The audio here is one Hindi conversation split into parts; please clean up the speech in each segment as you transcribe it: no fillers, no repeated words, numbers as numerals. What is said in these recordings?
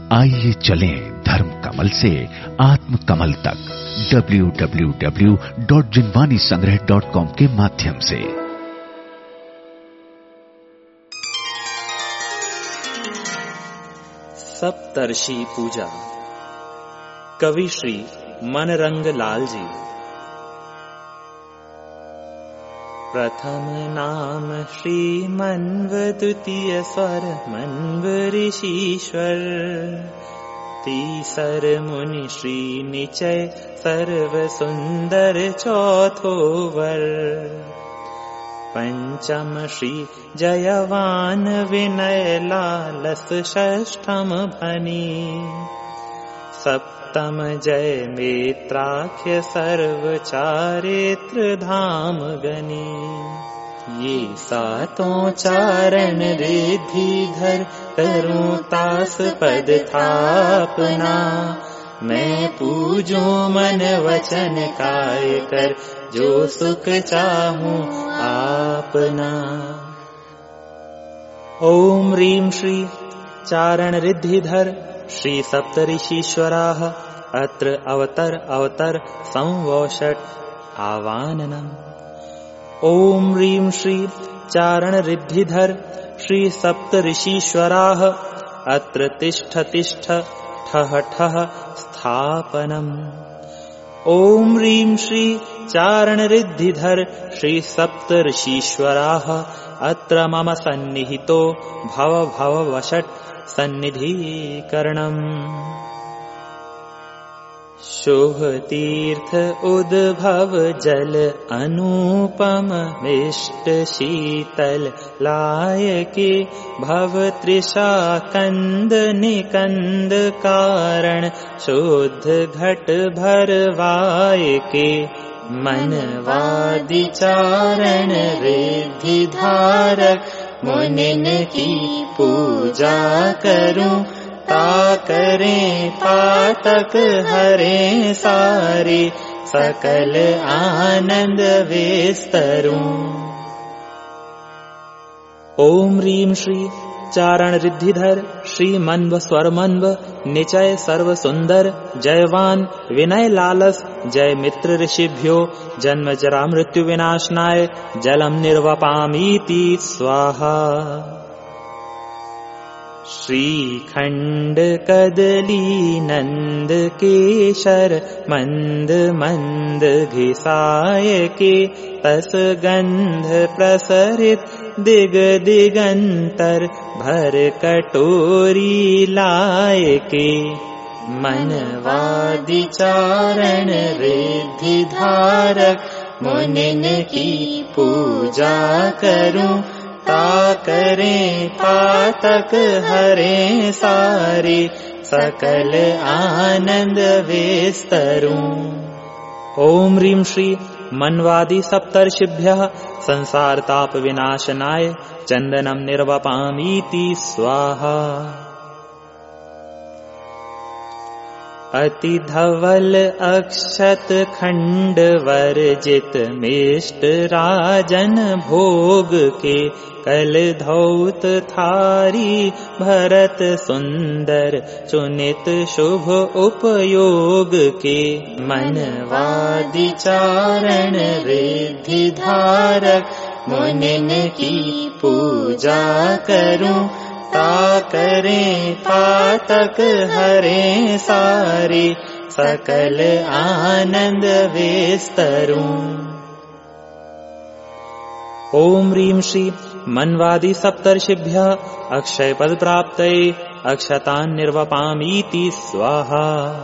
आइए चलें धर्म कमल से आत्म कमल तक www.jinwanisangrah.com के माध्यम से। सप्तर्षि पूजा। कवि श्री मनरंग लाल जी। प्रथम नाम श्री मन्व, द्वितीय स्वर मन्व ऋषीश्वर, तीसर मुनि श्री निचय सर्व सुंदर चौथो वर, पंचम श्री जयवान विनय लालस षष्ठम भनी, सप्तम जय मित्राख्य सर्व चारित्र धाम गनी। ये सातों चारण रिद्धिधर, करूं तास पद थापना, मैं पूजो मन वचन काय कर, जो सुख चाहूं आपना। ओम ह्रीं श्री चारण रिद्धिधर श्री सप्तऋषीश्वराः अत्र अवतर संवोषट आवाननम्। ओम ह्रीं श्री चारण रिद्धिधर श्री सप्तऋषीश्वराः अत्र तिष्ठ ठः ठः स्थापनम्। ओम ह्रीं श्री चारण रिद्धिधर श्री सप्तऋषीश्वराः अत्र मम सन्निहितो भव वषट् सन्निधिकरणम्। शुभ तीर्थ उद्भव जल अनुपम मिष्ट शीतल लायके, भव तृषा कंद निकंद कारण, शुद्ध घट भरवायके। मनवादि चारण रिद्धि धारक, मुनिन की पूजा करूं, ता करें पातक हरें सारे, सकल आनंद विस्तरूं। ओम ह्रीं श्री चारण रिद्धिधर श्री मन्व स्वर मन्व निचय सर्व सुंदर जयवान विनय लालस, जय मित्र ऋषिभ्यो जन्म जरा मृत्यु विनाशनाय, जलम निर्वपामीति स्वाहा। श्रीखंड कदली नंद केशर, मंद मंद घिसायके, तस गंध प्रसरित दिग दिगंतर, भर कटोरी लायके। मनवादि चारण रिद्धि धारक, मुनिन की पूजा करूं, ता करें पातक हरें सारे, सकल आनंद विस्तरूं। ओम ह्रीं श्री मन्वादि सप्तर्षिभ्यः संसार ताप विनाशनाय, चंदनम निर्वपामीति स्वाहा। अति धवल अक्षत खंड वर्जित, मिष्ट राजन भोग के, कल धौत थारी भरत सुंदर, चुनित शुभ उपयोग के। मनवादि चारण रिद्धि धारक, मुनिन की पूजा करूं, ता करें पातक हरें सारे, सकल आनंद विस्तरूं। ओम ह्रीं श्री मन्वादि सप्तर्षिभ्यः अक्षय पद प्राप्तये, अक्षतान् निर्वपामीति स्वाहा।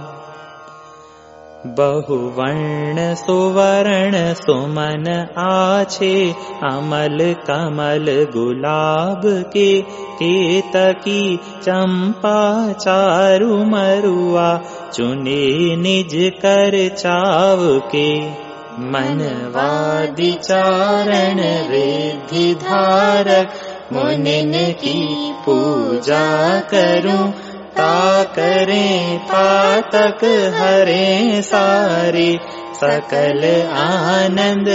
बहुवर्ण सुवर्ण सुमन आछे, अमल कमल गुलाब के, केतकी चंपा चारु मरुआ, चुने निज कर चाव के। मनवादि चारण रिद्धि धारक, मुनिन की पूजा करूं, ता करें पातक हरें सारे, सकल आनंद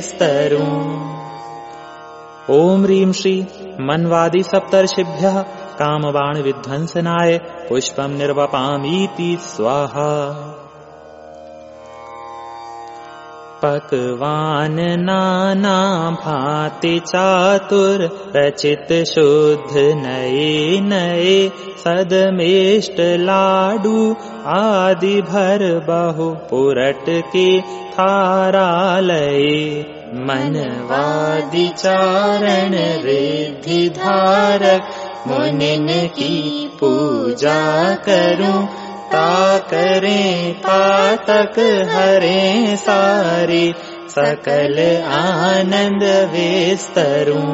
विस्तरूं। ओम ह्रीं श्री मन्वादि सप्तर्षिभ्यः कामबाण विध्वंसनाय पुष्पम निर्वपामीति स्वाहा। पकवान नाना भांति चातुर रचित शुद्ध नए नए सदमेष्ट लाडू आदि भर बहु पुरट के थारालय। मनवादि चारण रिद्धि धारक मुनिन की पूजा करूं ता करें पातक हरें सारे सकल आनंद विस्तरूं।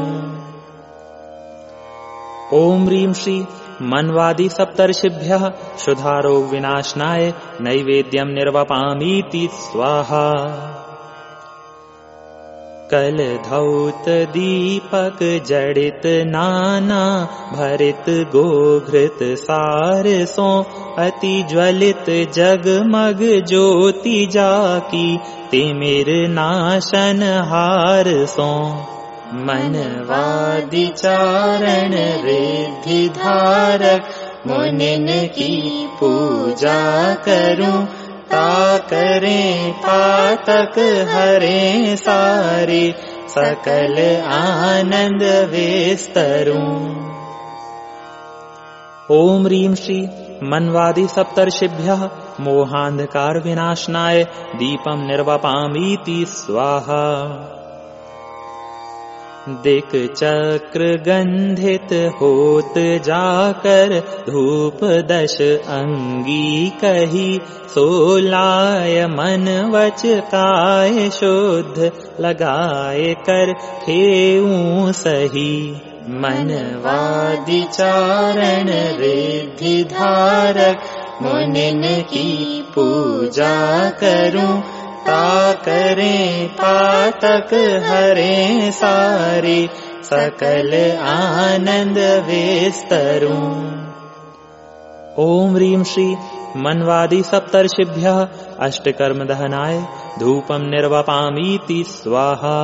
ओम ह्रीं श्री मनवादि सप्तर्षिभ्यः क्षुधारोग विनाशनाय नैवेद्यम निर्वपामीति स्वाहा। कल धौत दीपक जड़ित नाना भरित गोघृत सारसों अति ज्वलित जगमग ज्योति जाकी तिमिर नाशन हारसों। मनवादि चारण रिद्धि धारक मुनिन की पूजा करूं ता करें पातक हरें सारे सकल आनंद विस्तरूं। ओम ह्रीं श्री मनवादि सप्तर्षिभ्यः मोहांधकार विनाशनाय दीपम निर्वपामीति स्वाहा। दिक चक्र गंधित होत जाकर धूप दश अंगी कही सोलाय मन वच काय शुद्ध लगाए कर खेऊं सही। मनवादि चारण रिद्धि धारक मुनिन की पूजा करूं ता करें पातक हरें सारे सकल आनंद विस्तरूं। ओम ह्रीं श्री मनवादि सप्तर्षिभ्यः अष्टकर्म दहनाय धूपम निर्वपामीति स्वाहा।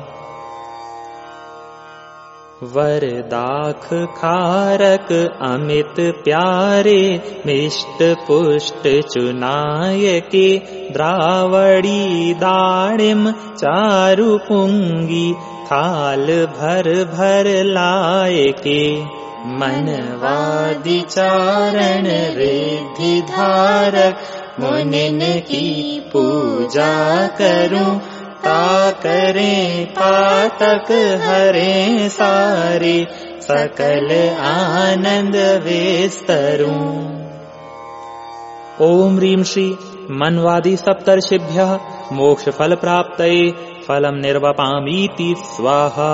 वरदाख खारक अमित प्यारे मिष्ट पुष्ट चुनाय के द्रावड़ी दाड़िम चारु पुंगी थाल भर भर लाए के। मनवादि चारण रिद्धि धारक मुनिन की पूजा करूं ता करें पातक हरें सारे सकल आनंद विस्तरूं। ओम ह्रीं श्री मनवादि सप्तर्षिभ्यः मोक्ष फल प्राप्तये फलम निर्वपामीति स्वाहा।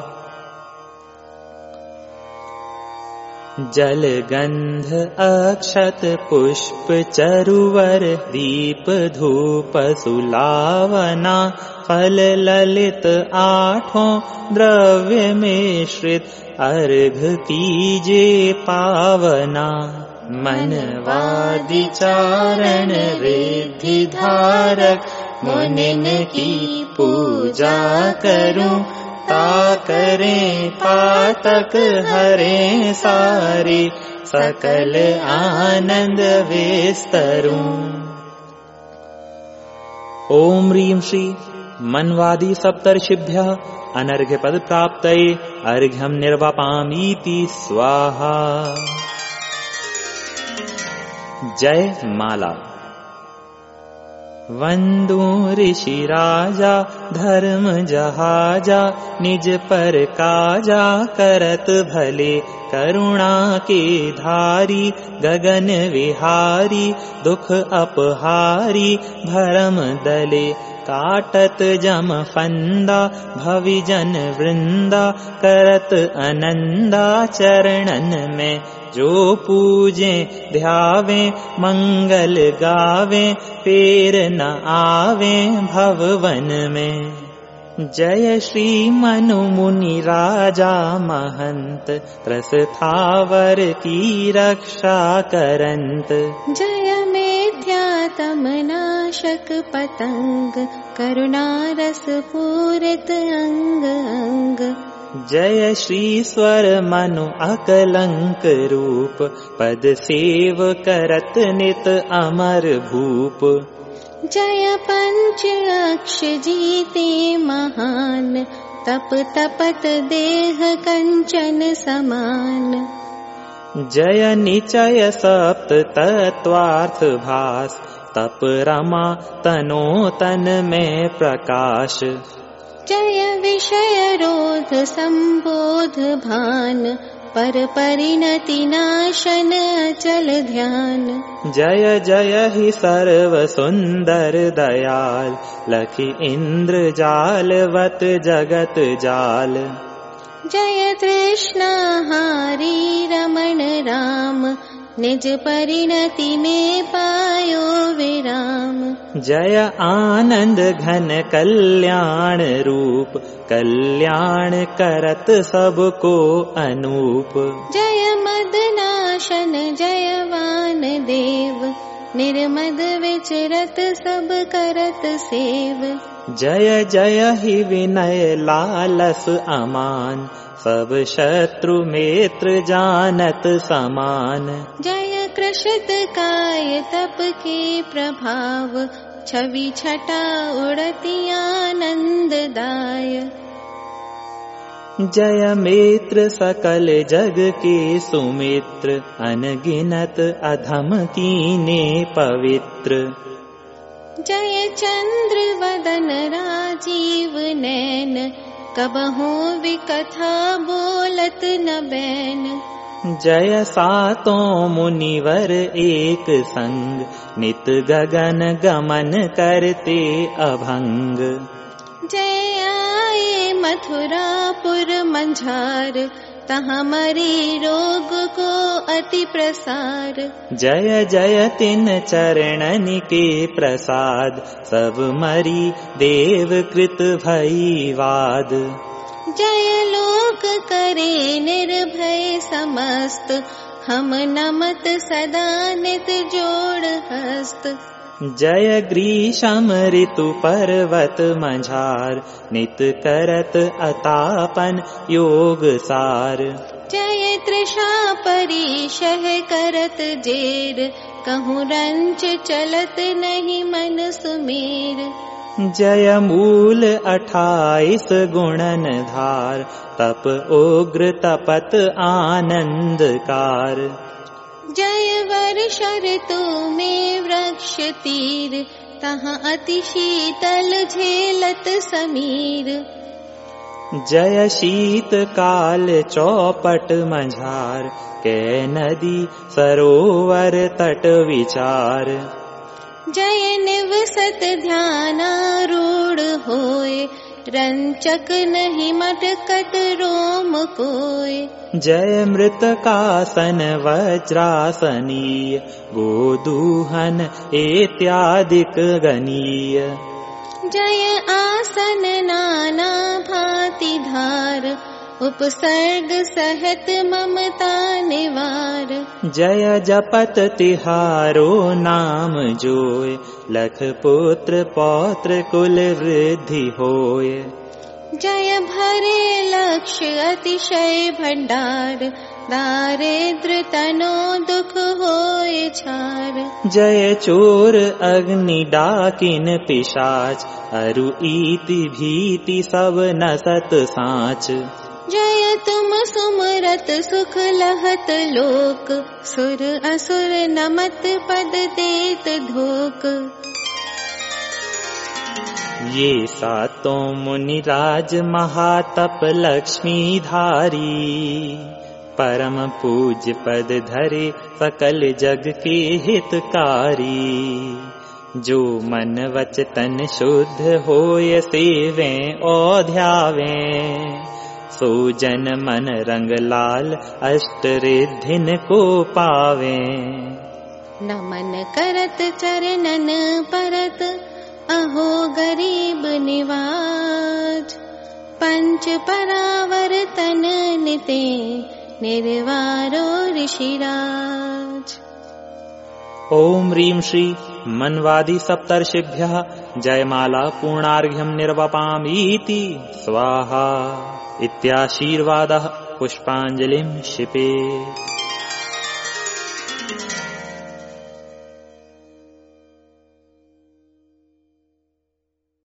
जल गंध अक्षत पुष्प चरुवर दीप धूप सुलावना फल ललित आठों द्रव्य मिश्रित अर्घ कीजे पावना। मनवादि चारण रिद्धि धारक मुनिन की पूजा करूं ता करें पातक हरें सारे सकल आनंद विस्तरूं। ओम ह्रीं श्री मनवादि सप्तर्षिभ्यः अनर्घ्य पद प्राप्तये अर्घ्यम निर्वपामीति स्वाहा। जय माला। वंदो ऋषि राजा धर्म जहाजा निज पर काजा करत भले करुणा के धारी गगन विहारी दुख अपहारी भरम दले काटत जम फंदा भविजन वृंदा करत अनंदा चरणन में जो पूजे ध्यावे मंगल गावे फेर न आवे भववन में। जय श्री मनु मुनि राजा महंत त्रस थावर की रक्षा करंत। जय मेध्यातम नाशक पतंग करुणा रस पूरित अंग अंग। जय श्री स्वर मनु अकलंक रूप, पद सेव करत नित अमर भूप। जय पंच अक्ष जीते महान, तप तपत देह कंचन समान। जय निचय सप्त तत्वार्थ भास, तप रमा तनो तन में प्रकाश। जय विषय रोध संबोध भान, पर परिणति नाशन अचल ध्यान। जय जय ही सर्व सुंदर दयाल, लखि इंद्र जालवत जगत जाल। जय तृष्णा हारी रमण राम, निज परिणति में पायो विराम। जय आनंद घन कल्याण रूप, कल्याण करत सबको अनूप। जय मदनाशन जयवान देव, निर्मद विचरत सब करत सेव। जय जय ही विनय लालस अमान, सब शत्रु मित्र जानत समान। जय कृषित काय तप के प्रभाव, छवि छटा उड़ती आनंद दाय। जय मित्र सकल जग के सुमित्र, अनगिनत अधम कीने पवित्र। जय चंद्र वदन राजीव नैन, कबहु विकथा बोलत न बैन। जय सातों मुनिवर एक संग, नित गगन गमन करते अभंग। जय आए मथुरापुर मंझार, तहाँ मरी रोग को अति प्रसार। जय जय तिन चरणन के प्रसाद, सब मरी देव कृत भई वाद। जय लोक करे निर्भय समस्त, हम नमत सदा नित जोड़ हस्त। जय ग्रीष्म ऋतु पर्वत मझार, नित करत अतापन योग सार। जय तृषा परिशह करत जेर, कहूँ रंच चलत नहीं मन सुमेर। जय मूल 28 गुणन धार, तप उग्र तपत आनंदकार। जय वर्ष ऋतु में वृक्ष तीर, तहाँ अति शीतल झेलत समीर। जय शीत काल चौपट मझार, कै नदी सरोवर तट विचार। जय निवसत ध्यानारूढ़ होय, रंचक नहीं मटकट रोम कोय। जय मृतकासन वज्रासनीय, गोदूहन इत्यादिक गनीय। जय आसन नाना भांति धार, उपसर्ग सहित ममता निवार। जय जपत तिहारो नाम जोय, लख पुत्र पौत्र कुल वृद्धि होय। जय भरे लक्ष्य अतिशय भंडार, दारिद्र तनो दुख होय छार। जय चोर अग्नि डाकिन पिशाच, अरु ईति भीति सब नसत साँच। जय तुम सुमरत सुख लहत लोक, सुर असुर नमत पद देत धोक। ये सातों मुनिराज महातप लक्ष्मी धारी, परम पूज्य पद धरे सकल जग के हितकारी। जो मन वच तन शुद्ध होय सेवें और ध्यावें, सो जन मन रंग लाल अष्ट रिद्धिन को पावें। नमन करत चरणन परत, अहो गरीब निवाज। पंच परावर तन निते, निर्वारो ऋषिराज। ओम ह्रीं श्री मन्वादि सप्तर्षिभ्यः जयमाला पूर्णार्घ्यं निर्वपामीति स्वाहा इत्याशीर्वादः पुष्पाञ्जलिं क्षिपेत्।